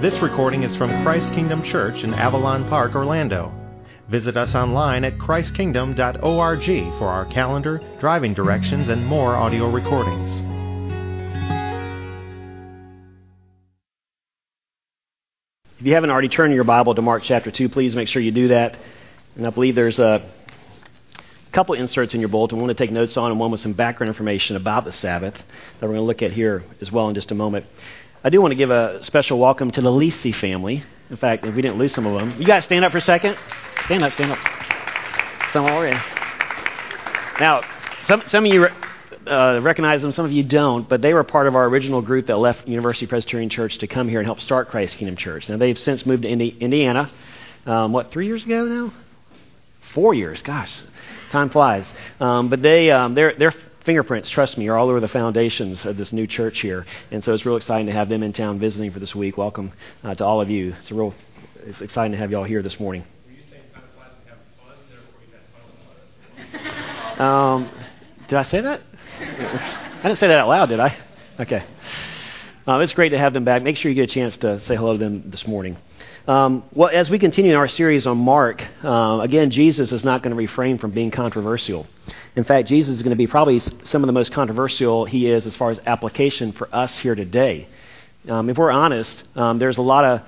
This recording is from Christ Kingdom Church in Avalon Park, Orlando. Visit us online at christkingdom.org for our calendar, driving directions, and more audio recordings. If you haven't already turned your Bible to Mark chapter 2, please make sure you do that. And I believe there's a couple inserts in your bulletin. I want to take notes on, and one with some background information about the Sabbath that we're going to look at here as well in just a moment. I do want to give a special welcome to the Lisi family. In fact, if we didn't lose some of them, you guys stand up for a second. Stand up. Some already. Now, some of you recognize them, some of you don't, but they were part of our original group that left University Presbyterian Church to come here and help start Christ Kingdom Church. Now, they've since moved to Indiana. 3 years ago now? 4 years. Gosh, time flies. But their fingerprints, trust me, are all over the foundations of this new church here. And so it's real exciting to have them in town visiting for this week. Welcome to all of you. It's exciting to have you all here this morning. Were you saying time flies and have fun, therefore you had fun? Did I say that? I didn't say that out loud, did I? Okay. It's great to have them back. Make sure you get a chance to say hello to them this morning. Well, as we continue in our series on Mark, again, Jesus is not going to refrain from being controversial. In fact, Jesus is going to be probably some of the most controversial he is as far as application for us here today. If we're honest, there's a lot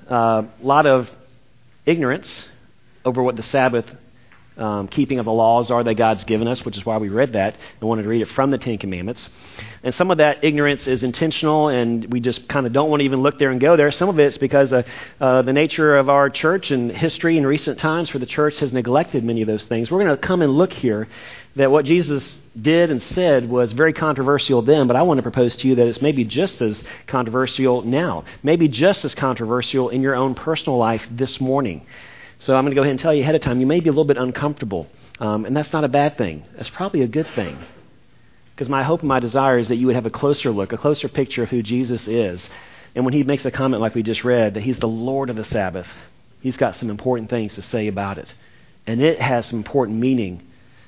of ignorance over what the Sabbath keeping of the laws are that God's given us, which is why we read that and wanted to read it from the Ten Commandments. And some of that ignorance is intentional, and we just kind of don't want to even look there and go there. Some of it's because of the nature of our church and history in recent times where the church has neglected many of those things. We're going to come and look here that what Jesus did and said was very controversial then, but I want to propose to you that it's maybe just as controversial now, maybe just as controversial in your own personal life this morning. So I'm going to go ahead and tell you ahead of time, you may be a little bit uncomfortable, and that's not a bad thing. That's probably a good thing, because my hope and my desire is that you would have a closer look, a closer picture of who Jesus is. And when he makes a comment like we just read, that he's the Lord of the Sabbath, he's got some important things to say about it. And it has some important meaning.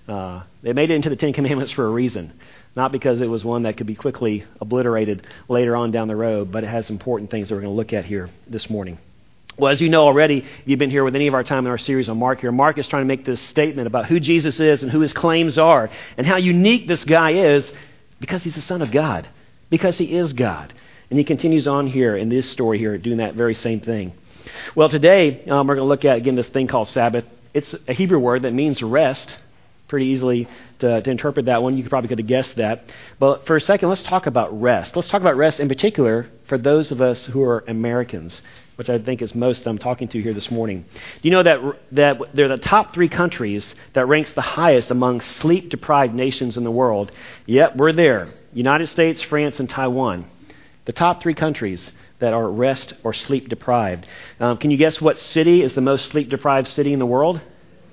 They made it into the Ten Commandments for a reason, not because it was one that could be quickly obliterated later on down the road, but it has important things that we're going to look at here this morning. Well, as you know already, if you've been here with any of our time in our series on Mark here, Mark is trying to make this statement about who Jesus is and who his claims are and how unique this guy is because he's the Son of God, because he is God. And he continues on here in this story here doing that very same thing. Well, today we're going to look at, again, this thing called Sabbath. It's a Hebrew word that means rest. Pretty easily to interpret that one. You probably could have guessed that. But for a second, let's talk about rest. Let's talk about rest in particular for those of us who are Americans, which I think is most I'm talking to here this morning. Do you know that they're the top 3 countries that ranks the highest among sleep-deprived nations in the world? Yep, we're there. United States, France, and Taiwan. The top 3 countries that are rest or sleep-deprived. Can you guess what city is the most sleep-deprived city in the world?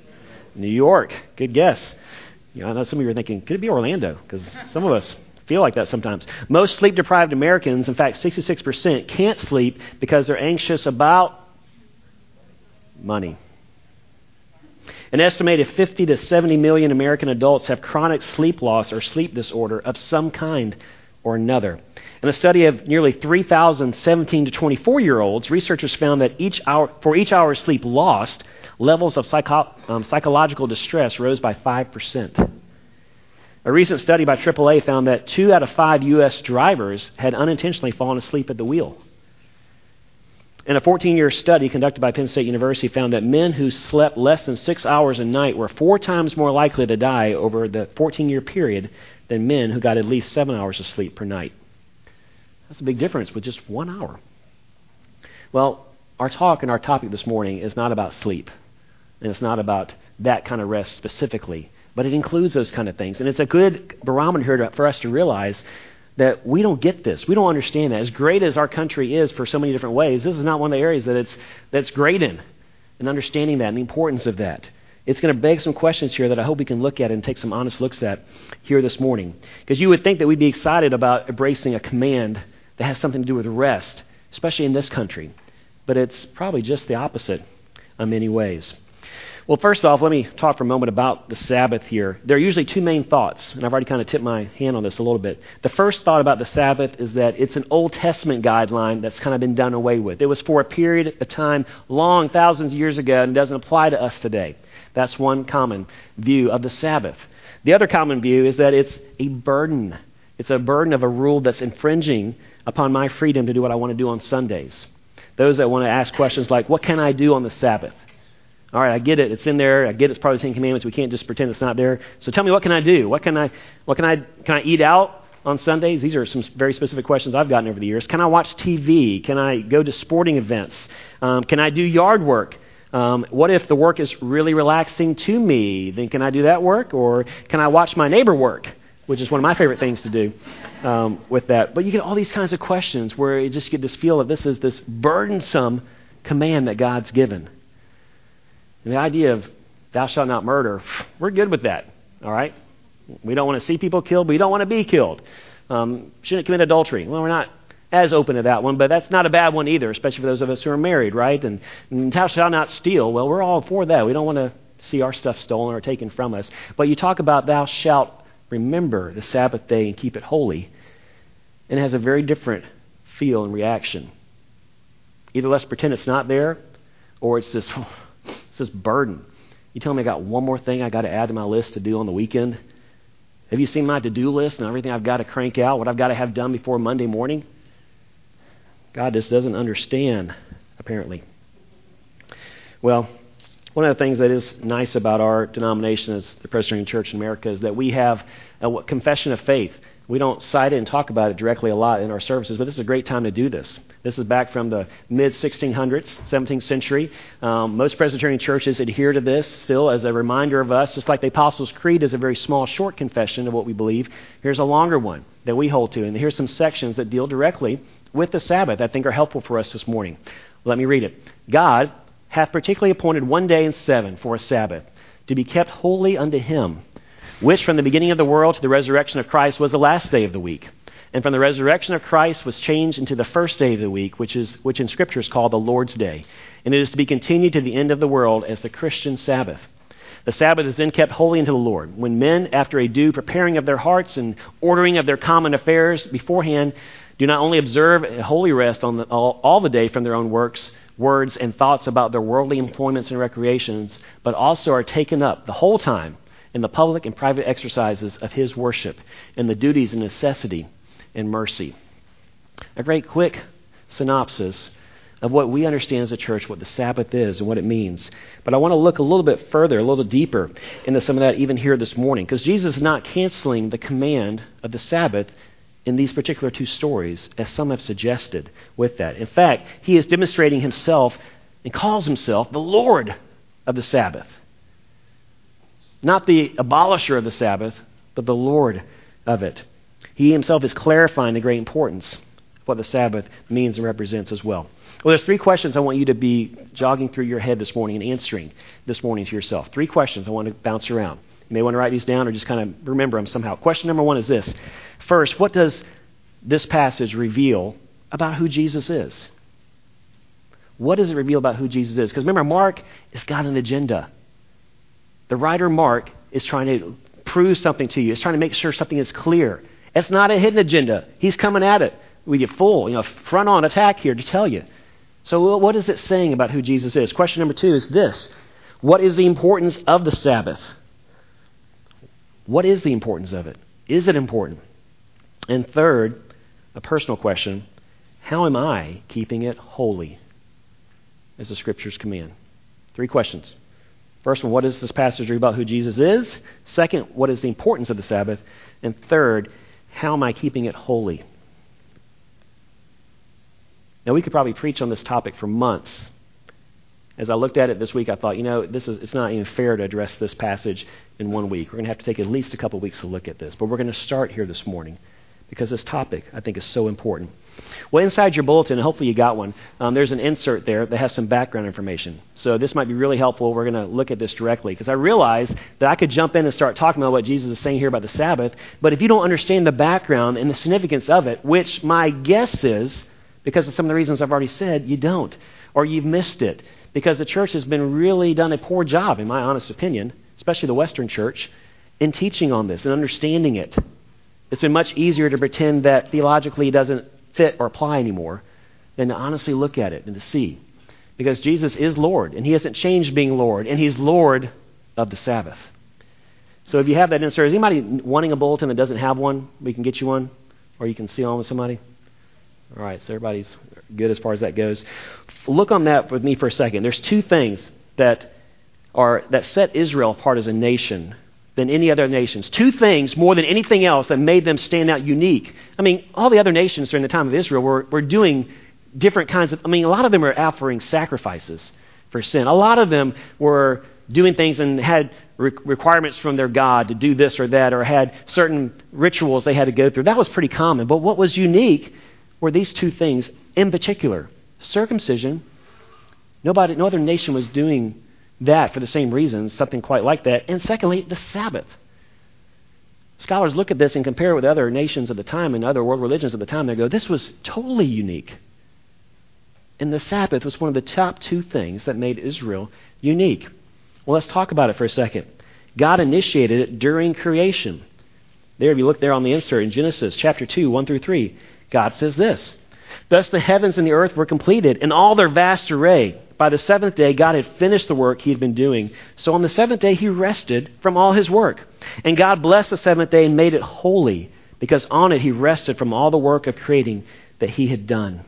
New York. Good guess. I know some of you are thinking, could it be Orlando? Because some of us feel like that sometimes. Most sleep-deprived Americans, in fact, 66%, can't sleep because they're anxious about money. An estimated 50 to 70 million American adults have chronic sleep loss or sleep disorder of some kind or another. In a study of nearly 3,000 17 to 24-year-olds, researchers found that for each hour of sleep lost, levels of psychological distress rose by 5%. A recent study by AAA found that 2 out of 5 U.S. drivers had unintentionally fallen asleep at the wheel. And a 14-year study conducted by Penn State University found that men who slept less than 6 hours a night were 4 times more likely to die over the 14-year period than men who got at least 7 hours of sleep per night. That's a big difference with just 1 hour. Well, our talk and our topic this morning is not about sleep. And it's not about that kind of rest specifically, but it includes those kind of things. And it's a good barometer here for us to realize that we don't get this. We don't understand that. As great as our country is for so many different ways, this is not one of the areas that's great in, and understanding that and the importance of that. It's going to beg some questions here that I hope we can look at and take some honest looks at here this morning. Because you would think that we'd be excited about embracing a command that has something to do with rest, especially in this country. But it's probably just the opposite in many ways. Well, first off, let me talk for a moment about the Sabbath here. There are usually two main thoughts, and I've already kind of tipped my hand on this a little bit. The first thought about the Sabbath is that it's an Old Testament guideline that's kind of been done away with. It was for a period of time long, thousands of years ago, and doesn't apply to us today. That's one common view of the Sabbath. The other common view is that it's a burden. It's a burden of a rule that's infringing upon my freedom to do what I want to do on Sundays. Those that want to ask questions like, what can I do on the Sabbath? All right, I get it. It's in there. I get it's part of the Ten Commandments. We can't just pretend it's not there. So tell me, what can I do? Can I eat out on Sundays? These are some very specific questions I've gotten over the years. Can I watch TV? Can I go to sporting events? Can I do yard work? What if the work is really relaxing to me? Then can I do that work? Or can I watch my neighbor work? Which is one of my favorite things to do with that. But you get all these kinds of questions where you just get this feel of this is this burdensome command that God's given. And the idea of thou shalt not murder, we're good with that, all right? We don't want to see people killed, but we don't want to be killed. Shouldn't commit adultery. Well, we're not as open to that one, but that's not a bad one either, especially for those of us who are married, right? And thou shalt not steal. Well, we're all for that. We don't want to see our stuff stolen or taken from us. But you talk about thou shalt remember the Sabbath day and keep it holy, and it has a very different feel and reaction. Either let's pretend it's not there, or it's this burden. You tell me I got one more thing I got to add to my list to do on the weekend? Have you seen my to-do list and everything I've got to crank out, what I've got to have done before Monday morning? God just doesn't understand, apparently. Well, one of the things that is nice about our denomination as the Presbyterian Church in America is that we have a confession of faith. We don't cite it and talk about it directly a lot in our services, but this is a great time to do this. This is back from the mid-1600s, 17th century. Most Presbyterian churches adhere to this still as a reminder of us, just like the Apostles' Creed is a very small, short confession of what we believe. Here's a longer one that we hold to, and here's some sections that deal directly with the Sabbath I think are helpful for us this morning. Let me read it. God hath particularly appointed one day in 7 for a Sabbath, to be kept holy unto him, which from the beginning of the world to the resurrection of Christ was the last day of the week. And from the resurrection of Christ was changed into the first day of the week, which in Scripture is called the Lord's Day. And it is to be continued to the end of the world as the Christian Sabbath. The Sabbath is then kept holy unto the Lord, when men, after a due preparing of their hearts and ordering of their common affairs beforehand, do not only observe a holy rest on all the day from their own works, words, and thoughts about their worldly employments and recreations, but also are taken up the whole time in the public and private exercises of his worship and the duties and necessity and mercy. A great quick synopsis of what we understand as a church, what the Sabbath is and what it means. But I want to look a little bit further, a little deeper into some of that even here this morning, because Jesus is not canceling the command of the Sabbath in these particular two stories, as some have suggested with that. In fact, he is demonstrating himself and calls himself the Lord of the Sabbath. Not the abolisher of the Sabbath, but the Lord of it. He himself is clarifying the great importance of what the Sabbath means and represents as well. Well, there's 3 questions I want you to be jogging through your head this morning and answering this morning to yourself. 3 questions I want to bounce around. You may want to write these down or just kind of remember them somehow. Question number 1 is this. First, what does this passage reveal about who Jesus is? What does it reveal about who Jesus is? Because remember, Mark has got an agenda. The writer Mark is trying to prove something to you. He's trying to make sure something is clear. It's not a hidden agenda. He's coming at it. We get full, front on attack here to tell you. So what is it saying about who Jesus is? Question number 2 is this. What is the importance of the Sabbath? What is the importance of it? Is it important? And third, a personal question, how am I keeping it holy as the Scriptures command? 3 questions. First one, what is this passage about who Jesus is? Second, what is the importance of the Sabbath? And third, how am I keeping it holy? Now, we could probably preach on this topic for months. As I looked at it this week, I thought, it's not even fair to address this passage in 1 week. We're going to have to take at least a couple weeks to look at this. But we're going to start here this morning because this topic, I think, is so important. Well, inside your bulletin, and hopefully you got one, there's an insert there that has some background information. So this might be really helpful. We're going to look at this directly because I realized that I could jump in and start talking about what Jesus is saying here about the Sabbath, but if you don't understand the background and the significance of it, which my guess is, because of some of the reasons I've already said, you don't, or you've missed it. because the church has been really done a poor job, in my honest opinion, especially the Western church, in teaching on this and understanding it. It's been much easier to pretend that theologically it doesn't fit or apply anymore than to honestly look at it and to see. Because Jesus is Lord, and he hasn't changed being Lord, and he's Lord of the Sabbath. So if you have that insert, is anybody wanting a bulletin that doesn't have one? We can get you one, or you can see on with somebody. All right, so everybody's good as far as that goes. Look on that with me for a second. There's two things that set Israel apart as a nation than any other nations. Two things more than anything else that made them stand out unique. I mean, all the other nations during the time of Israel were doing different kinds of, a lot of them were offering sacrifices for sin. A lot of them were doing things and had requirements from their God to do this or that, or had certain rituals they had to go through. That was pretty common. But what was unique were these two things in particular. Circumcision. No other nation was doing that for the same reasons, something quite like that. And secondly, the Sabbath. Scholars look at this and compare it with other nations at the time and other world religions at the time. They go, this was totally unique. And the Sabbath was one of the top two things that made Israel unique. Well, let's talk about it for a second. God initiated it during creation. There, if you look there on the insert in Genesis chapter 2, 1 through 3, God says this: "Thus the heavens and the earth were completed in all their vast array. By the seventh day, God had finished the work he had been doing. So on the seventh day, he rested from all his work. And God blessed the seventh day and made it holy, because on it he rested from all the work of creating that he had done."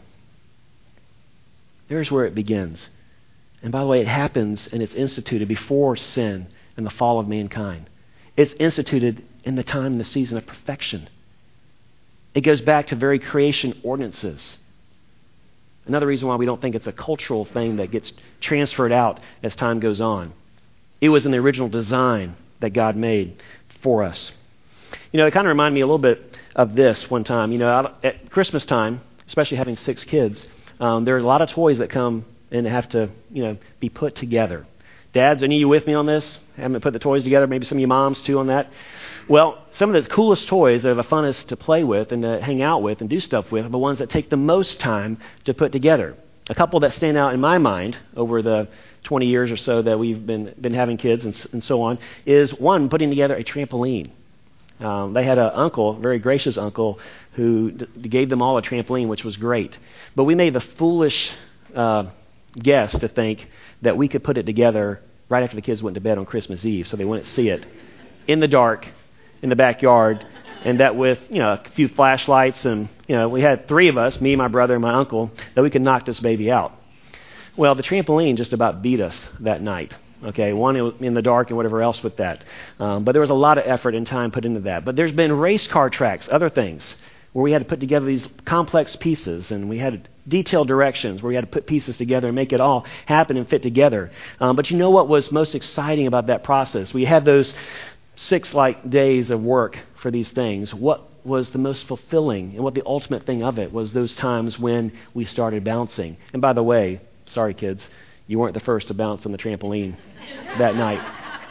There's where it begins. And by the way, it happens and it's instituted before sin and the fall of mankind. It's instituted in the time and the season of perfection. It goes back to very creation ordinances. Another reason why we don't think it's a cultural thing that gets transferred out as time goes on. It was in the original design that God made for us. It kind of reminded me a little bit of this one time. At Christmas time, especially having 6 kids, there are a lot of toys that come and have to, be put together. Dads, any of you with me on this? Haven't put the toys together? Maybe some of you moms too on that? Well, some of the coolest toys that are the funnest to play with and to hang out with and do stuff with are the ones that take the most time to put together. A couple that stand out in my mind over the 20 years or so that we've been having kids and so on is, one, putting together a trampoline. They had an uncle, a very gracious uncle, who gave them all a trampoline, which was great. But we made the foolish guess to think that we could put it together right after the kids went to bed on Christmas Eve, so they wouldn't see it in the dark in the backyard, and that with a few flashlights and we had 3 of us, me, my brother, and my uncle, that we could knock this baby out. Well, the trampoline just about beat us that night. Okay, one in the dark and whatever else with that. But there was a lot of effort and time put into that. But there's been race car tracks, other things, where we had to put together these complex pieces, and we had detailed directions where we had to put pieces together and make it all happen and fit together. But you know what was most exciting about that process? We had those 6 days of work for these things. What was the most fulfilling and what the ultimate thing of it was those times when we started bouncing. And by the way, sorry kids, you weren't the first to bounce on the trampoline that night.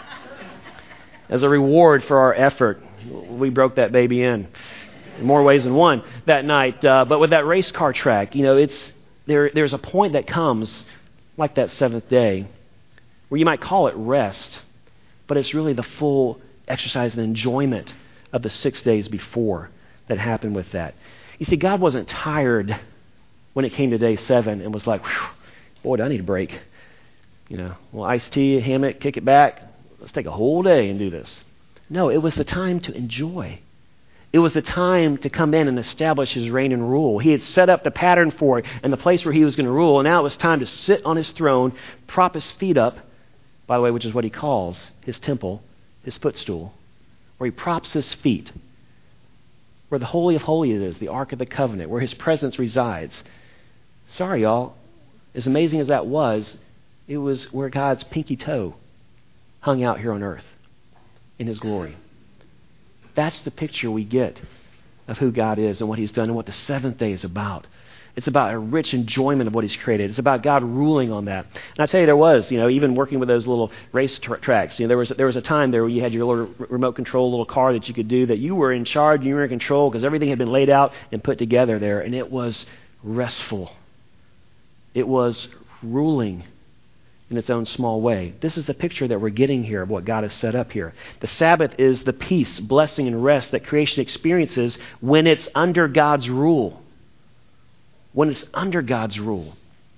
As a reward for our effort, we broke that baby in more ways than one that night. But with that race car track, there's a point that comes, like that 7th day, where you might call it rest, but it's really the full exercise and enjoyment of the 6 days before that happened with that. You see, God wasn't tired when it came to day 7 and was like, boy, do I need a break. Well, iced tea, hammock, kick it back. Let's take a whole day and do this. No, it was the time to enjoy. It was the time to come in and establish his reign and rule. He had set up the pattern for it and the place where he was going to rule, and now it was time to sit on his throne, prop his feet up, by the way, which is what he calls his temple, his footstool, where he props his feet, where the Holy of Holies is, the Ark of the Covenant, where his presence resides. Sorry, y'all. As amazing as that was, it was where God's pinky toe hung out here on earth in his glory. That's the picture we get of who God is and what he's done and what the 7th day is about. It's about a rich enjoyment of what he's created. It's about God ruling on that. And I tell you, there was, even working with those little race tracks, there was a time there where you had your little remote control little car that you could do, that you were in charge, you were in control, because everything had been laid out and put together there, and it was restful. It was ruling. in its own small way. This is the picture that we're getting here of what God has set up here. The Sabbath is the peace, blessing, and rest that creation experiences when it's under God's rule. When it's under God's rule.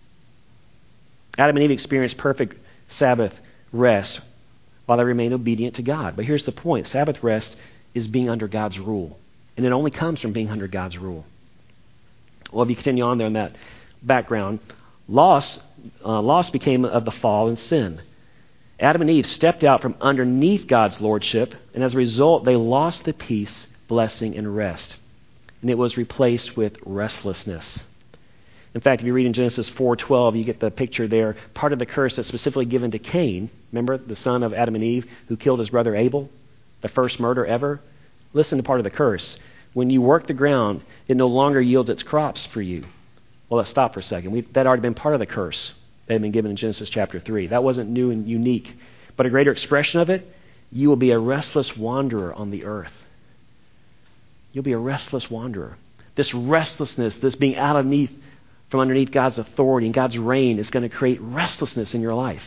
Adam and Eve experienced perfect Sabbath rest while they remain obedient to God. But here's the point. Sabbath rest is being under God's rule. And it only comes from being under God's rule. Well, if you continue on there in that background, loss became of the fall and sin. Adam and Eve stepped out from underneath God's lordship, and as a result, they lost the peace, blessing, and rest. And it was replaced with restlessness. In fact, if you read in Genesis 4:12, you get the picture there. Part of the curse that's specifically given to Cain, remember the son of Adam and Eve who killed his brother Abel, the first murder ever? Listen to part of the curse. When you work the ground, it no longer yields its crops for you. Well, let's stop for a second. That had already been part of the curse that had been given in Genesis chapter 3. That wasn't new and unique. But a greater expression of it, you will be a restless wanderer on the earth. You'll be a restless wanderer. This restlessness, this being from underneath God's authority and God's reign is going to create restlessness in your life.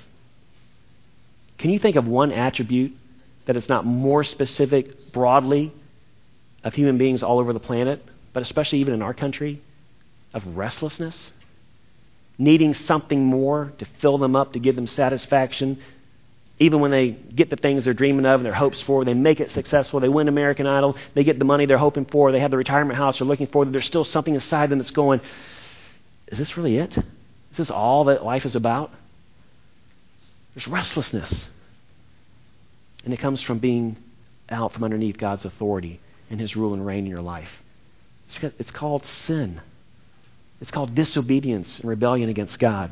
Can you think of one attribute that is not more specific broadly of human beings all over the planet, but especially even in our country, of restlessness? Needing something more to fill them up, to give them satisfaction. Even when they get the things they're dreaming of and their hopes for, they make it successful, they win American Idol, they get the money they're hoping for, they have the retirement house they're looking for, there's still something inside them that's going, is this really it? Is this all that life is about? There's restlessness. And it comes from being out from underneath God's authority and His rule and reign in your life. It's called sin. It's called disobedience and rebellion against God.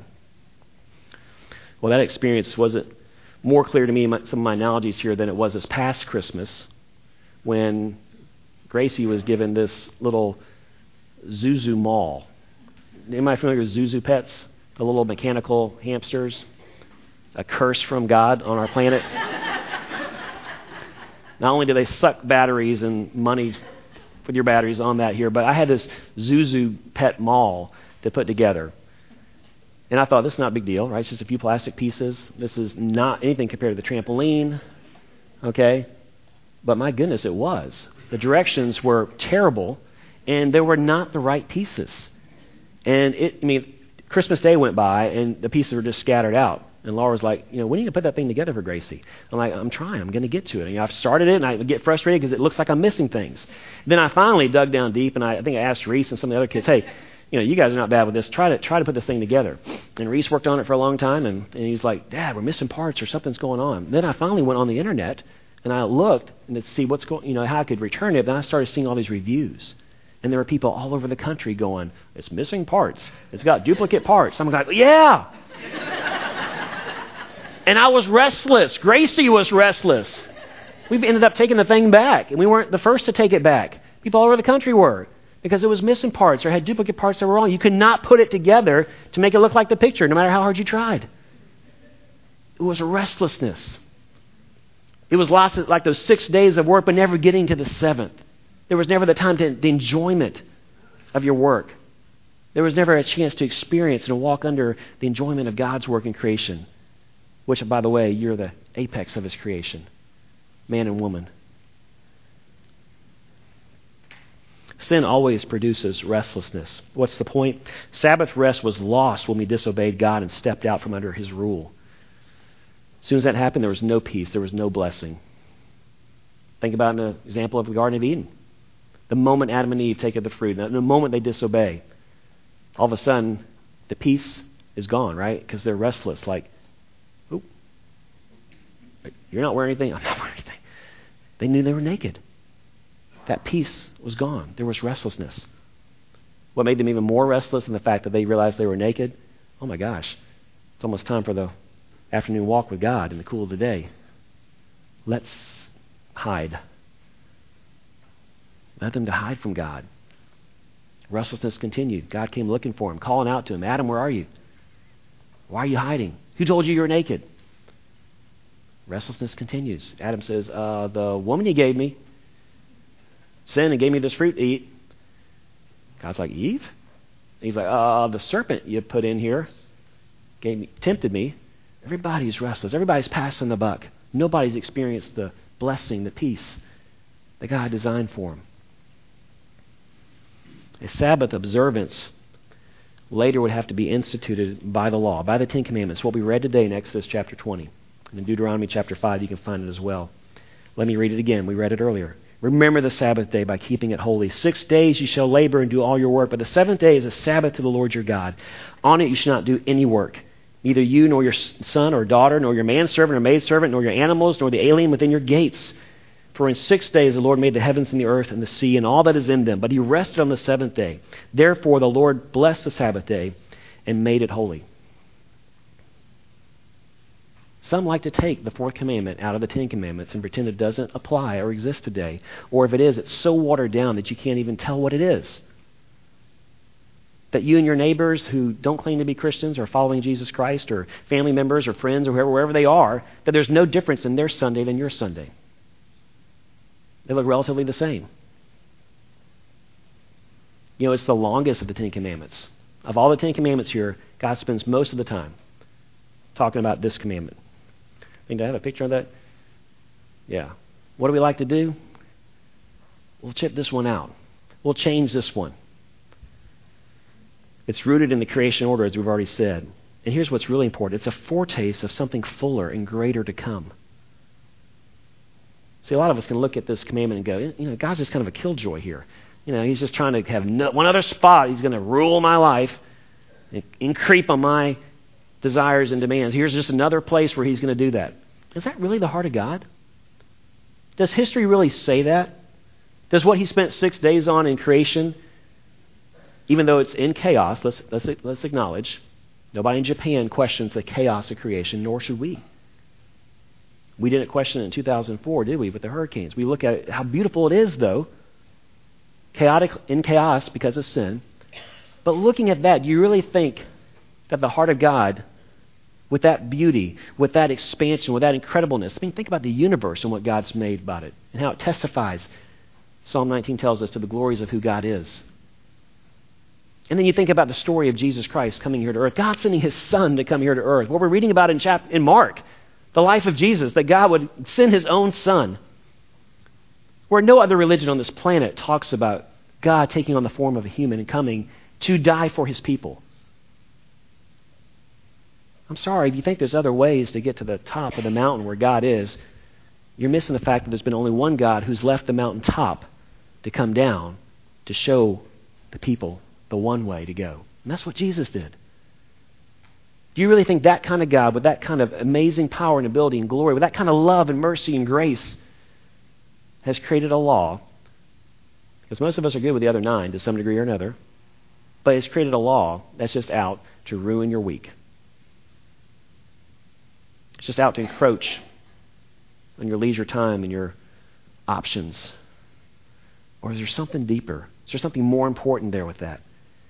Well, that experience wasn't more clear to me in some of my analogies here than it was this past Christmas when Gracie was given this little Zuzu Mall. Anybody familiar with Zuzu Pets? The little mechanical hamsters? A curse from God on our planet. Not only do they suck batteries and money with your batteries on that here, but I had this Zuzu Pet Mall to put together. And I thought, this is not a big deal, right? It's just a few plastic pieces. This is not anything compared to the trampoline, okay? But my goodness, it was. The directions were terrible, and they were not the right pieces. And Christmas Day went by, and the pieces were just scattered out. And Laura was like, when are you going to put that thing together for Gracie? I'm like, I'm trying. I'm going to get to it. And, I've started it, and I get frustrated because it looks like I'm missing things. Then I finally dug down deep, and I think I asked Reese and some of the other kids, hey, you guys are not bad with this. Try to put this thing together. And Reese worked on it for a long time, and he's like, Dad, we're missing parts or something's going on. Then I finally went on the internet, and I looked and to see what's going, how I could return it. Then I started seeing all these reviews. And there were people all over the country going, it's missing parts. It's got duplicate parts. I'm like, yeah. And I was restless. Gracie was restless. We've ended up taking the thing back. And we weren't the first to take it back. People all over the country were. Because it was missing parts or had duplicate parts that were wrong. You could not put it together to make it look like the picture, no matter how hard you tried. It was a restlessness. It was lots of, like those 6 days of work, but never getting to the seventh. There was never the time to the enjoyment of your work. There was never a chance to experience and walk under the enjoyment of God's work in creation, which, by the way, you're the apex of His creation, man and woman. Sin always produces restlessness. What's the point? Sabbath rest was lost when we disobeyed God and stepped out from under His rule. As soon as that happened, there was no peace, there was no blessing. Think about the example of the Garden of Eden. The moment Adam and Eve take of the fruit, the moment they disobey, all of a sudden, the peace is gone, right? Because they're restless, like, oh, you're not wearing anything? I'm not wearing anything. They knew they were naked. That peace was gone. There was restlessness. What made them even more restless than the fact that they realized they were naked? Oh my gosh, it's almost time for the afternoon walk with God in the cool of the day. Let's hide. Led them to hide from God. Restlessness continued. God came looking for him, calling out to him, Adam, where are you? Why are you hiding? Who told you were naked? Restlessness continues. Adam says, the woman you gave me sinned and gave me this fruit to eat. God's like, Eve? And he's like, the serpent you put in here tempted me. Everybody's restless. Everybody's passing the buck. Nobody's experienced the blessing, the peace that God designed for them. A Sabbath observance later would have to be instituted by the law, by the Ten Commandments, what we read today in Exodus chapter 20. And in Deuteronomy chapter 5, you can find it as well. Let me read it again. We read it earlier. Remember the Sabbath day by keeping it holy. 6 days you shall labor and do all your work, but the seventh day is a Sabbath to the Lord your God. On it you shall not do any work, neither you nor your son or daughter, nor your manservant or maidservant, nor your animals, nor the alien within your gates. For in 6 days the Lord made the heavens and the earth and the sea and all that is in them, but he rested on the seventh day. Therefore the Lord blessed the Sabbath day and made it holy. Some like to take the fourth commandment out of the Ten Commandments and pretend it doesn't apply or exist today. Or if it is, it's so watered down that you can't even tell what it is. That you and your neighbors who don't claim to be Christians or following Jesus Christ, or family members or friends or wherever they are, that there's no difference in their Sunday than your Sunday. They look relatively the same. You know, it's the longest of the Ten Commandments. Of all the Ten Commandments here, God spends most of the time talking about this commandment. Do I have a picture of that? Yeah. What do we like to do? We'll chip this one out. We'll change this one. It's rooted in the creation order, as we've already said. And here's what's really important. It's a foretaste of something fuller and greater to come. See, a lot of us can look at this commandment and go, you know, God's just kind of a killjoy here. You know, he's just trying to have one other spot. He's going to rule my life and creep on my desires and demands. Here's just another place where he's going to do that. Is that really the heart of God? Does history really say that? Does what he spent 6 days on in creation, even though it's in chaos, let's acknowledge, nobody in Japan questions the chaos of creation, nor should we. We didn't question it in 2004, did we, with the hurricanes? We look at how beautiful it is, though. Chaotic in chaos because of sin. But looking at that, do you really think that the heart of God, with that beauty, with that expansion, with that incredibleness, I mean, think about the universe and what God's made about it and how it testifies, Psalm 19 tells us, to the glories of who God is. And then you think about the story of Jesus Christ coming here to earth, God sending his Son to come here to earth. What we're reading about in Mark, the life of Jesus, that God would send his own Son, where no other religion on this planet talks about God taking on the form of a human and coming to die for his people. I'm sorry, if you think there's other ways to get to the top of the mountain where God is, you're missing the fact that there's been only one God who's left the mountaintop to come down to show the people the one way to go. And that's what Jesus did. Do you really think that kind of God, with that kind of amazing power and ability and glory, with that kind of love and mercy and grace, has created a law? Because most of us are good with the other 9 to some degree or another. But it's created a law that's just out to ruin your week. It's just out to encroach on your leisure time and your options. Or is there something deeper? Is there something more important there with that?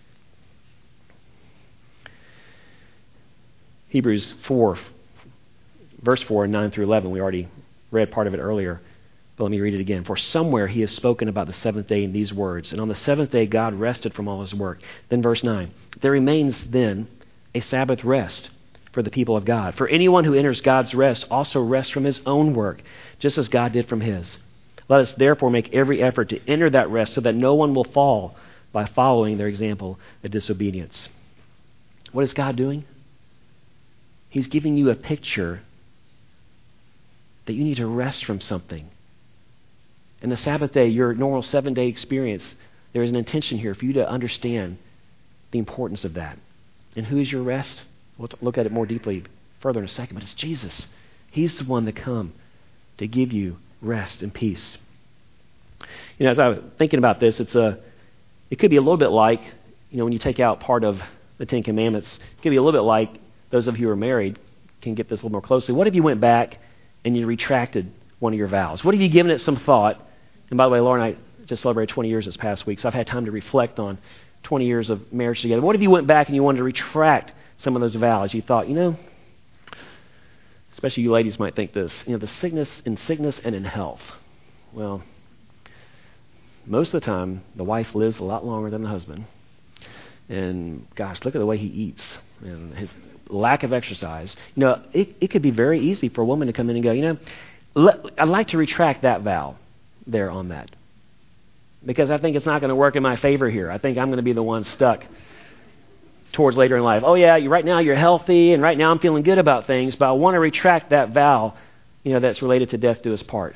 Hebrews 4, verse 4, 9 through 11, we already read part of it earlier, but let me read it again. For somewhere he has spoken about the seventh day in these words, and on the seventh day God rested from all his work. Then verse 9, there remains then a Sabbath rest for the people of God. For anyone who enters God's rest also rests from his own work, just as God did from his. Let us therefore make every effort to enter that rest so that no one will fall by following their example of disobedience. What is God doing? He's giving you a picture that you need to rest from something. And the Sabbath day, your normal 7-day experience, there is an intention here for you to understand the importance of that. And who is your rest? We'll look at it more deeply further in a second, but it's Jesus. He's the one that come to give you rest and peace. You know, as I was thinking about this, it could be a little bit like, you know, when you take out part of the Ten Commandments, it could be a little bit like, those of you who are married can get this a little more closely. What if you went back and you retracted one of your vows? What if you given it some thought? And by the way, Laura and I just celebrated 20 years this past week, so I've had time to reflect on 20 years of marriage together. What if you went back and you wanted to retract some of those vows? You thought, you know, especially you ladies might think this, you know, the sickness and in health. Well, most of the time, the wife lives a lot longer than the husband. And gosh, look at the way he eats and his lack of exercise. It could be very easy for a woman to come in and go, I'd like to retract that vow there on that. Because I think it's not going to work in my favor here. I think I'm going to be the one stuck towards later in life. Oh yeah, right now you're healthy, and right now I'm feeling good about things, but I want to retract that vow, that's related to death do us part.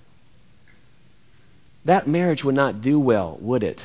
That marriage would not do well, would it?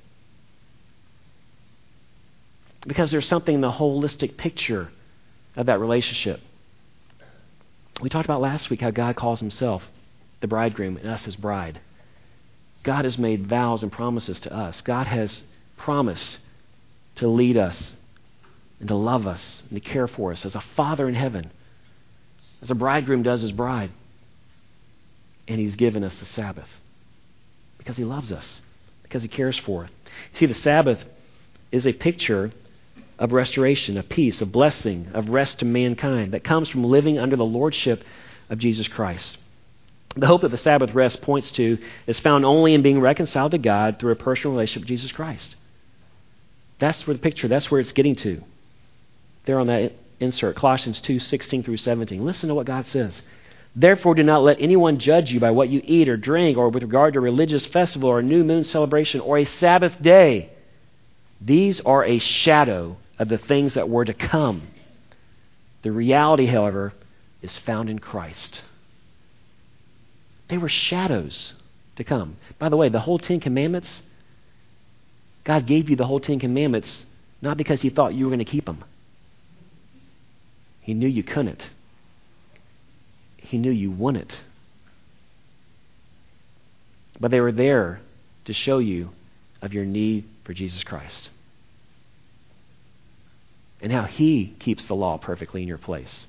Because there's something in the holistic picture of that relationship. We talked about last week how God calls himself the bridegroom and us his bride. God has made vows and promises to us. God has promised to lead us and to love us and to care for us as a father in heaven, as a bridegroom does his bride. And he's given us the Sabbath because he loves us, because he cares for us. See, the Sabbath is a picture of restoration, of peace, of blessing, of rest to mankind that comes from living under the lordship of Jesus Christ. The hope that the Sabbath rest points to is found only in being reconciled to God through a personal relationship with Jesus Christ. That's where the picture, that's where it's getting to. There on that insert, Colossians 2:16 through 17. Listen to what God says. Therefore, do not let anyone judge you by what you eat or drink, or with regard to a religious festival or a new moon celebration or a Sabbath day. These are a shadow of the things that were to come. The reality, however, is found in Christ. They were shadows to come. By the way, the whole Ten Commandments, God gave you the whole Ten Commandments not because he thought you were going to keep them. He knew you couldn't. He knew you wouldn't. But they were there to show you of your need for Jesus Christ and how he keeps the law perfectly in your place.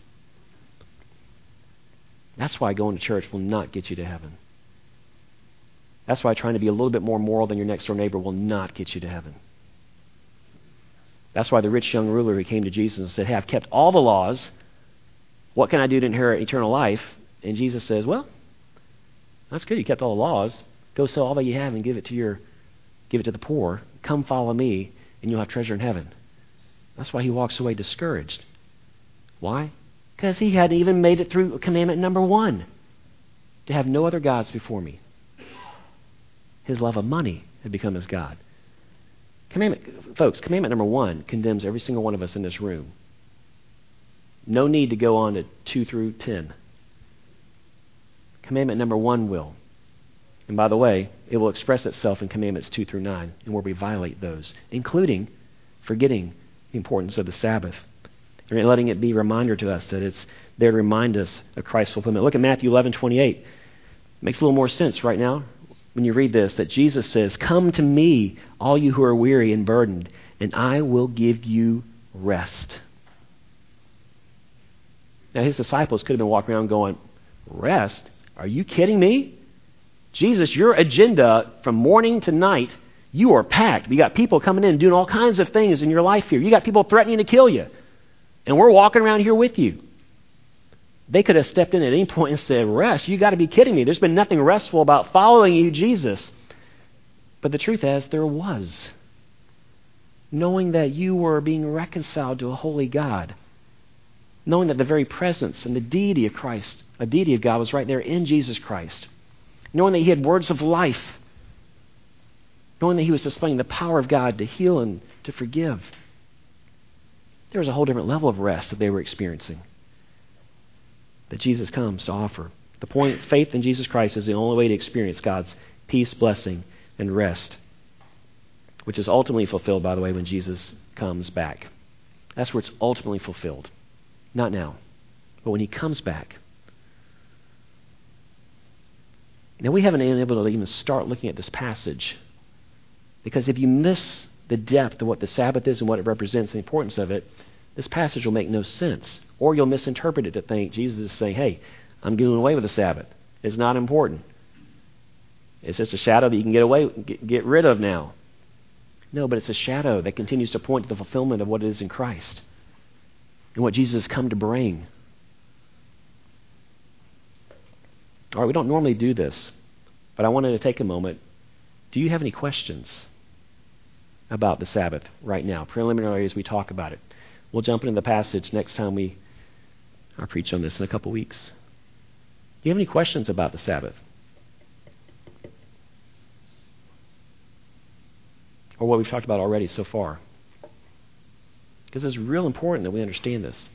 That's why going to church will not get you to heaven. That's why trying to be a little bit more moral than your next door neighbor will not get you to heaven. That's why the rich young ruler who came to Jesus and said, hey, I've kept all the laws. What can I do to inherit eternal life? And Jesus says, well, that's good. You kept all the laws. Go sell all that you have and give it to the poor. Come follow me and you'll have treasure in heaven. That's why he walks away discouraged. Why? Because he hadn't even made it through commandment number 1, to have no other gods before me. His love of money had become his God. Commandment number 1 condemns every single one of us in this room. No need to go on to 2 through 10. Commandment number 1 will. And by the way, it will express itself in commandments 2 through 9, and where we violate those, including forgetting the importance of the Sabbath, and letting it be a reminder to us that it's there to remind us of Christ's fulfillment. Look at Matthew 11:28. It makes a little more sense right now when you read this, that Jesus says, come to me, all you who are weary and burdened, and I will give you rest. Now his disciples could have been walking around going, rest? Are you kidding me? Jesus, your agenda from morning to night, you are packed. You got people coming in doing all kinds of things in your life here. You got people threatening to kill you. And we're walking around here with you. They could have stepped in at any point and said, rest? You got to be kidding me. There's been nothing restful about following you, Jesus. But the truth is, there was. Knowing that you were being reconciled to a holy God. Knowing that the very presence and the deity of Christ, a deity of God, was right there in Jesus Christ. Knowing that he had words of life. Knowing that he was displaying the power of God to heal and to forgive. There was a whole different level of rest that they were experiencing that Jesus comes to offer. The point, faith in Jesus Christ is the only way to experience God's peace, blessing, and rest, which is ultimately fulfilled, by the way, when Jesus comes back. That's where it's ultimately fulfilled. Not now, but when he comes back. Now, we haven't been able to even start looking at this passage, because if you miss the depth of what the Sabbath is and what it represents, the importance of it, this passage will make no sense. Or you'll misinterpret it to think Jesus is saying, hey, I'm doing away with the Sabbath. It's not important. It's just a shadow that you can get rid of now. No, but it's a shadow that continues to point to the fulfillment of what it is in Christ and what Jesus has come to bring. All right, we don't normally do this, but I wanted to take a moment. Do you have any questions? about the Sabbath right now, preliminary as we talk about it. We'll jump into the passage next time I preach on this in a couple weeks. Do you have any questions about the Sabbath? Or what we've talked about already so far? Because it's real important that we understand this.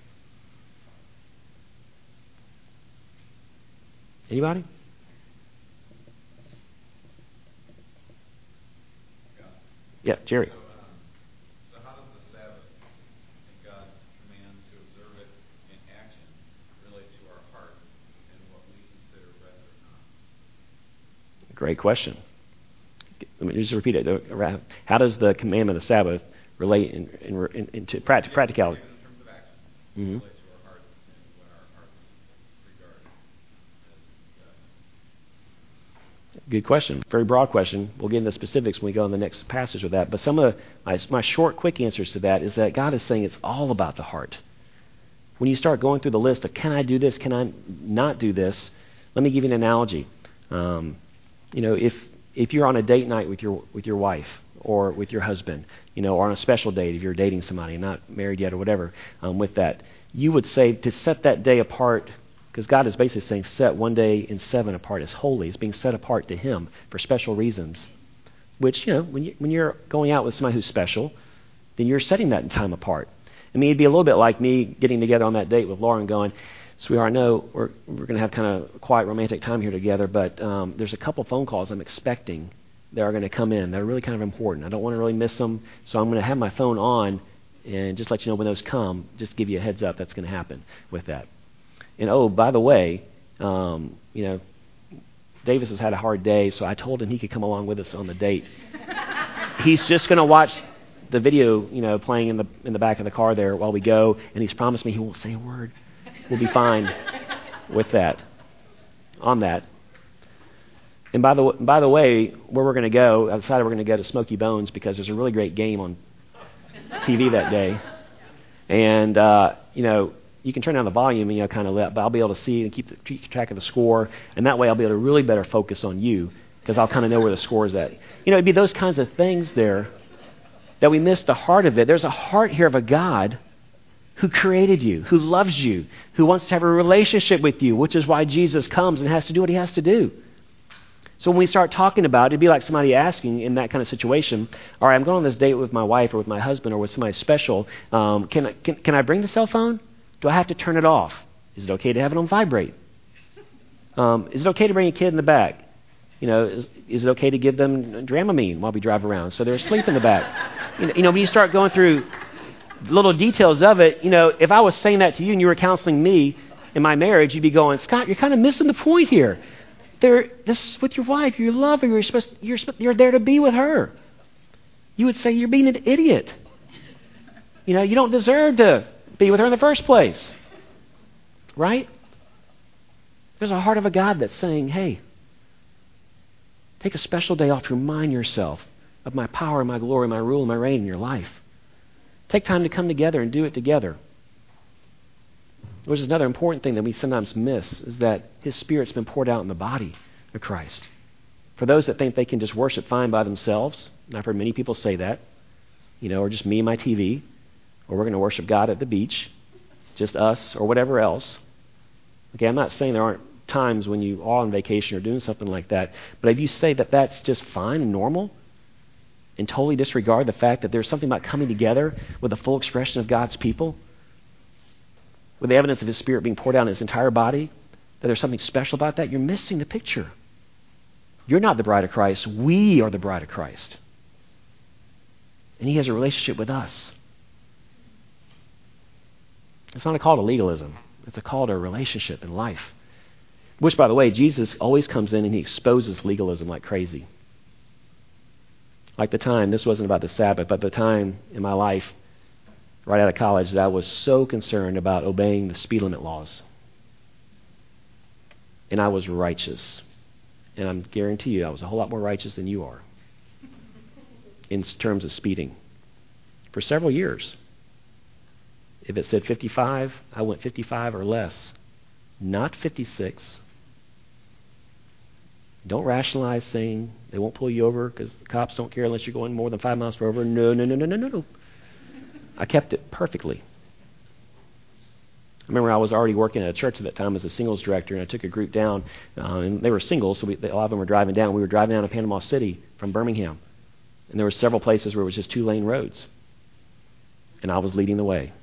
Anybody? Yeah, Jerry. So how does the Sabbath and God's command to observe it in action relate to our hearts and what we consider rest or not? Great question. Let me just repeat it. How does the commandment of the Sabbath relate into practicality? In terms of action, Mm-hmm. relate to our hearts and what our hearts regard as rest. Good question. Very broad question. We'll get into the specifics when we go on the next passage with that. But some of my short, quick answers to that is that God is saying it's all about the heart. When you start going through the list of can I do this, can I not do this, let me give you an analogy. If you're on a date night with your wife or with your husband, or on a special date if you're dating somebody and not married yet or whatever, with that, you would say to set that day apart, because God is basically saying set one day in 7 apart as holy. It's being set apart to Him for special reasons. Which, when you're going out with somebody who's special, then you're setting that time apart. I mean, it'd be a little bit like me getting together on that date with Laura and going, sweetheart, I know we're going to have kind of a quiet romantic time here together, but there's a couple phone calls I'm expecting that are going to come in. They're really kind of important. I don't want to really miss them, so I'm going to have my phone on and just let you know when those come, just to give you a heads up that's going to happen with that. And oh, by the way, Davis has had a hard day, so I told him he could come along with us on the date. He's just going to watch the video, playing in the back of the car there while we go, and he's promised me he won't say a word. We'll be fine with that, on that. And by the way, where we're going to go, I decided we're going to go to Smoky Bones because there's a really great game on TV that day. And, you can turn down the volume and, kind of but I'll be able to see and keep track of the score. And that way I'll be able to really better focus on you because I'll kind of know where the score is at. It'd be those kinds of things there that we miss the heart of it. There's a heart here of a God who created you, who loves you, who wants to have a relationship with you, which is why Jesus comes and has to do what He has to do. So when we start talking about it, it'd be like somebody asking in that kind of situation, all right, I'm going on this date with my wife or with my husband or with somebody special. Can I bring the cell phone? Do I have to turn it off? Is it okay to have it on vibrate? Is it okay to bring a kid in the back? Is it okay to give them Dramamine while we drive around so they're asleep in the back? When you start going through little details of it, if I was saying that to you and you were counseling me in my marriage, you'd be going, Scott, you're kind of missing the point here. This is with your wife. You love her. You're there to be with her. You would say you're being an idiot. You don't deserve to be with her in the first place. Right? There's a heart of a God that's saying, hey, take a special day off to remind yourself of my power, my glory, my rule, my reign in your life. Take time to come together and do it together. Which is another important thing that we sometimes miss, is that His Spirit's been poured out in the body of Christ. For those that think they can just worship fine by themselves, and I've heard many people say that, or just me and my TV, or we're going to worship God at the beach, just us, or whatever else. Okay, I'm not saying there aren't times when you are on vacation or doing something like that, but if you say that that's just fine and normal, and totally disregard the fact that there's something about coming together with a full expression of God's people, with the evidence of His Spirit being poured out in His entire body, that there's something special about that, you're missing the picture. You're not the bride of Christ. We are the bride of Christ. And He has a relationship with us. It's not a call to legalism. It's a call to a relationship in life. Which, by the way, Jesus always comes in and He exposes legalism like crazy. Like the time, this wasn't about the Sabbath, but the time in my life, right out of college, that I was so concerned about obeying the speed limit laws. And I was righteous. And I guarantee you I was a whole lot more righteous than you are in terms of speeding for several years. If it said 55, I went 55 or less, not 56. Don't rationalize saying they won't pull you over because the cops don't care unless you're going more than 5 miles per hour. No, no, no, no, no, no, no. I kept it perfectly. I remember I was already working at a church at that time as a singles director, and I took a group down, and they were singles, so a lot of them were driving down. We were driving down to Panama City from Birmingham, and there were several places where it was just 2-lane roads, and I was leading the way.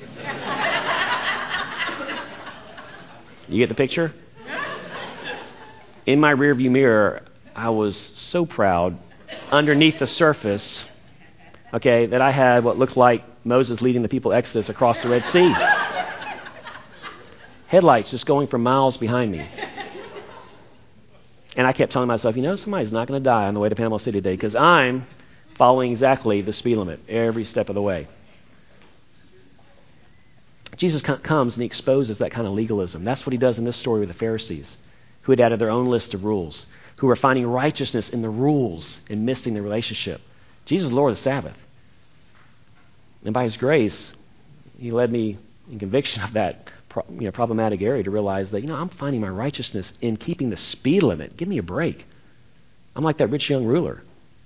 You get the picture? In my rearview mirror, I was so proud, underneath the surface, okay, that I had what looked like Moses leading the people Exodus across the Red Sea. Headlights just going for miles behind me. And I kept telling myself, somebody's not going to die on the way to Panama City today because I'm following exactly the speed limit every step of the way. Jesus comes and he exposes that kind of legalism. That's what he does in this story with the Pharisees, who had added their own list of rules, who were finding righteousness in the rules and missing the relationship. Jesus is Lord of the Sabbath. And by his grace, he led me in conviction of that problematic area to realize that, I'm finding my righteousness in keeping the speed limit. Give me a break. I'm like that rich young ruler.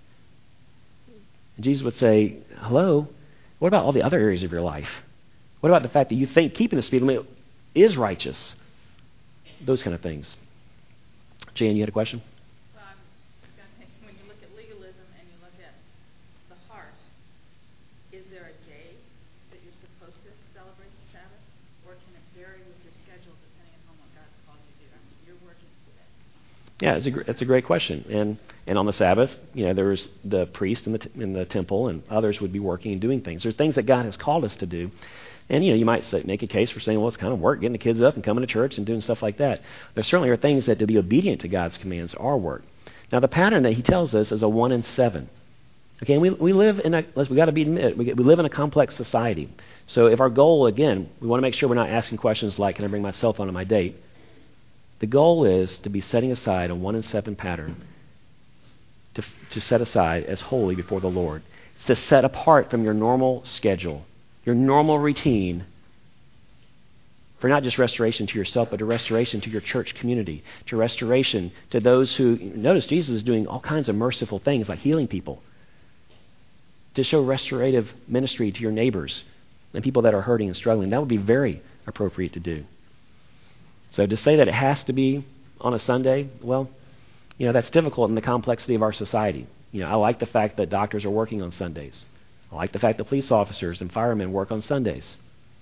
And Jesus would say, hello, what about all the other areas of your life? What about the fact that you think keeping the speed limit is righteous? Those kind of things. Jan, you had a question? Well, I was going to say, when you look at legalism and you look at the heart, is there a day that you're supposed to celebrate the Sabbath? Or can it vary with your schedule depending on what God's called you to do? I mean, you're working today. Yeah, it's a great question. And on the Sabbath, there was the priest in the temple, and others would be working and doing things. There's things that God has called us to do. And, you might make a case for saying, well, it's kind of work, getting the kids up and coming to church and doing stuff like that. There certainly are things that to be obedient to God's commands are work. Now, the pattern that he tells us is a 1 in 7. Okay, and we live in we got to be admitted, we live in a complex society. So if our goal, again, we want to make sure we're not asking questions like, can I bring my cell phone on my date? The goal is to be setting aside a 1 in 7 pattern to set aside as holy before the Lord. It's to set apart from your normal schedule, your normal routine, for not just restoration to yourself, but to restoration to your church community, to restoration to those who, notice Jesus is doing all kinds of merciful things like healing people, to show restorative ministry to your neighbors and people that are hurting and struggling. That would be very appropriate to do. So to say that it has to be on a Sunday, well, that's difficult in the complexity of our society. I like the fact that doctors are working on Sundays. I like the fact that police officers and firemen work on Sundays.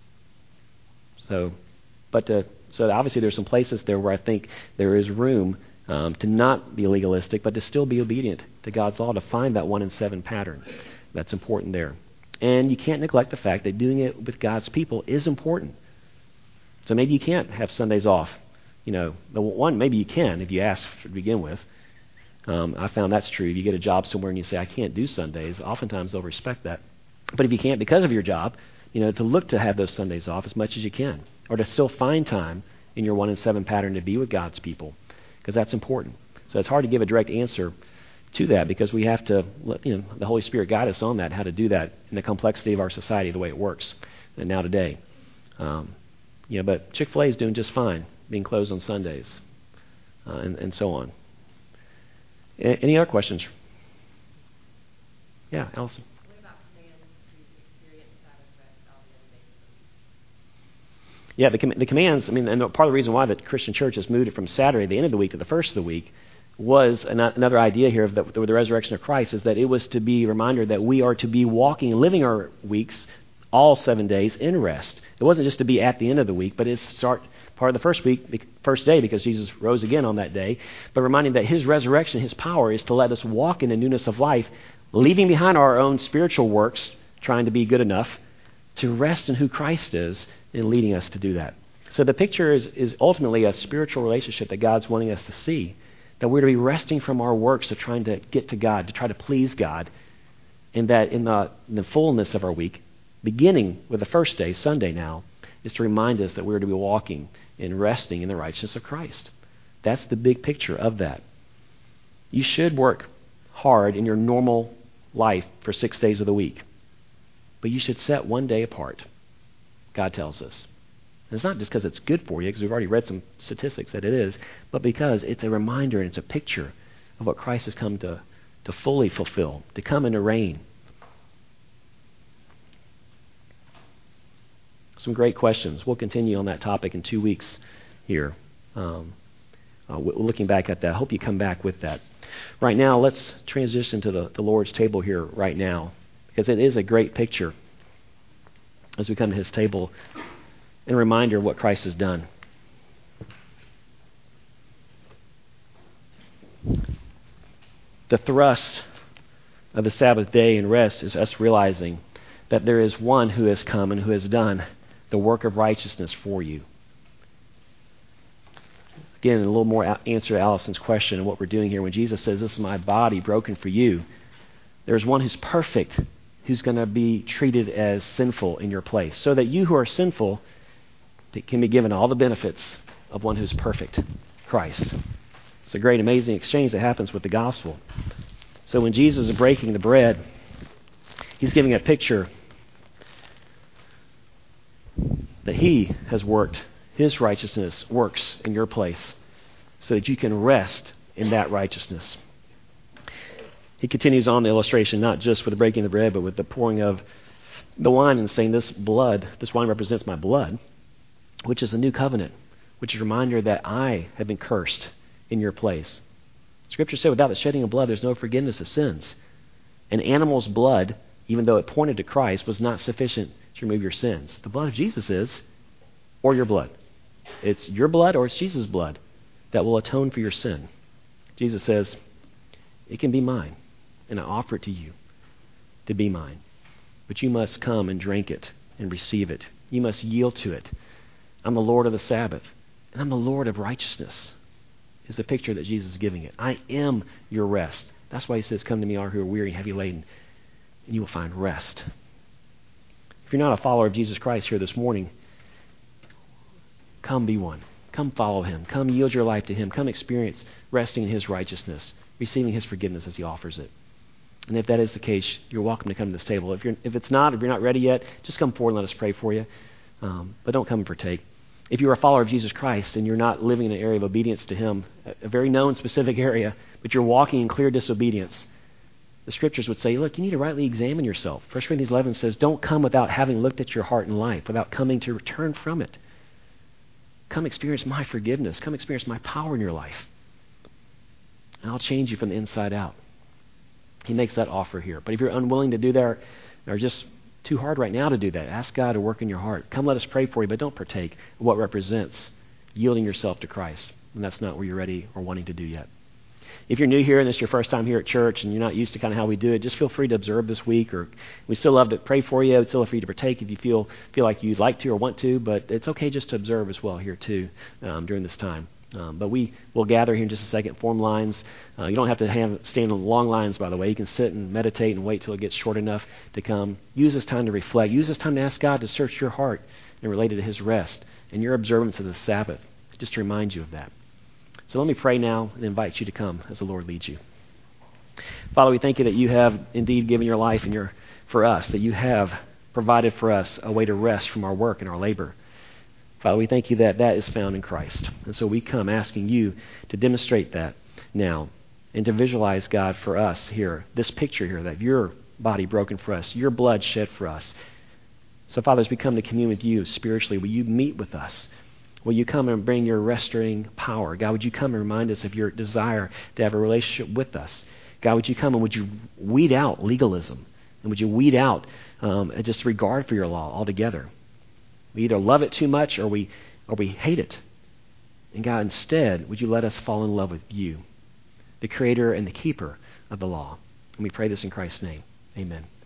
So obviously there's some places there where I think there is room to not be legalistic, but to still be obedient to God's law, to find that 1 in 7 pattern. That's important there. And you can't neglect the fact that doing it with God's people is important. So maybe you can't have Sundays off. Maybe you can if you ask to begin with. I found that's true. If you get a job somewhere and you say, I can't do Sundays, oftentimes they'll respect that. But if you can't because of your job, to look to have those Sundays off as much as you can, or to still find time in your 1 in 7 pattern to be with God's people, because that's important. So it's hard to give a direct answer to that because we have to let the Holy Spirit guide us on that, how to do that in the complexity of our society, the way it works and now today. But Chick-fil-A is doing just fine being closed on Sundays and so on. Any other questions? Yeah, Allison. What about commands to experience Sabbath rest all the other days of the week? Yeah, the commands, and part of the reason why the Christian church has moved it from Saturday, the end of the week, to the first of the week, was another idea here of the resurrection of Christ, is that it was to be a reminder that we are to be walking and living our weeks all 7 days in rest. It wasn't just to be at the end of the week, but it's start part of the first week, the first day, because Jesus rose again on that day, but reminding that his resurrection, his power, is to let us walk in the newness of life, leaving behind our own spiritual works, trying to be good enough, to rest in who Christ is and leading us to do that. So the picture is ultimately a spiritual relationship that God's wanting us to see, that we're to be resting from our works of trying to get to God, to try to please God, and that in the fullness of our week, beginning with the first day, Sunday now, is to remind us that we're to be walking and resting in the righteousness of Christ. That's the big picture of that. You should work hard in your normal life for 6 days of the week, but you should set 1 day apart, God tells us. And it's not just because it's good for you, because we've already read some statistics that it is, but because it's a reminder and it's a picture of what Christ has come to fully fulfill, to come and to reign. Some great questions. We'll continue on that topic in 2 weeks here. Looking back at that. I hope you come back with that. Right now, let's transition to the Lord's table here right now, because it is a great picture as we come to his table and a reminder of what Christ has done. The thrust of the Sabbath day and rest is us realizing that there is one who has come and who has done the work of righteousness for you. Again, a little more answer to Allison's question and what we're doing here. When Jesus says, "This is my body broken for you," there's one who's perfect, who's going to be treated as sinful in your place, so that you who are sinful can be given all the benefits of one who's perfect, Christ. It's a great, amazing exchange that happens with the gospel. So when Jesus is breaking the bread, he's giving a picture that he has worked, his righteousness works in your place, so that you can rest in that righteousness. He continues on the illustration, not just with the breaking of the bread, but with the pouring of the wine and saying, this wine represents my blood, which is a new covenant, which is a reminder that I have been cursed in your place. Scripture said, without the shedding of blood, there's no forgiveness of sins. An animal's blood, even though it pointed to Christ, was not sufficient to remove your sins. The blood of Jesus is, or your blood. It's your blood or it's Jesus' blood that will atone for your sin. Jesus says, it can be mine, and I offer it to you to be mine. But you must come and drink it and receive it. You must yield to it. I'm the Lord of the Sabbath, and I'm the Lord of righteousness, is the picture that Jesus is giving it. I am your rest. That's why he says, come to me, all who are weary and heavy laden, and you will find rest. If you're not a follower of Jesus Christ here this morning, come be one. Come follow him. Come yield your life to him. Come experience resting in his righteousness, receiving his forgiveness as he offers it. And if that is the case, you're welcome to come to this table. If you're not ready yet, just come forward and let us pray for you. But don't come and partake. If you're a follower of Jesus Christ and you're not living in an area of obedience to him, a very known specific area, but you're walking in clear disobedience, the scriptures would say, look, you need to rightly examine yourself. 1 Corinthians 11 says, don't come without having looked at your heart and life, without coming to return from it. Come experience my forgiveness. Come experience my power in your life. And I'll change you from the inside out. He makes that offer here. But if you're unwilling to do that or just too hard right now to do that, ask God to work in your heart. Come let us pray for you, but don't partake of what represents yielding yourself to Christ. And that's not what you're ready or wanting to do yet. If you're new here and this is your first time here at church and you're not used to kind of how we do it, just feel free to observe this week. Or we still love to pray for you. We'd still love for you to partake if you feel like you'd like to or want to. But it's okay just to observe as well here too during this time. But we will gather here in just a second, form lines. You don't have to stand on long lines, by the way. You can sit and meditate and wait till it gets short enough to come. Use this time to reflect. Use this time to ask God to search your heart and relate it to his rest and your observance of the Sabbath, just to remind you of that. So let me pray now and invite you to come as the Lord leads you. Father, we thank you that you have indeed given your life and for us, that you have provided for us a way to rest from our work and our labor. Father, we thank you that that is found in Christ. And so we come asking you to demonstrate that now and to visualize, God, for us here, this picture here, that your body broken for us, your blood shed for us. So, Father, as we come to commune with you spiritually, will you meet with us? Will you come and bring your restoring power? God, would you come and remind us of your desire to have a relationship with us? God, would you come and would you weed out legalism? And would you weed out just regard for your law altogether? We either love it too much or we hate it. And God, instead, would you let us fall in love with you, the creator and the keeper of the law? And we pray this in Christ's name. Amen.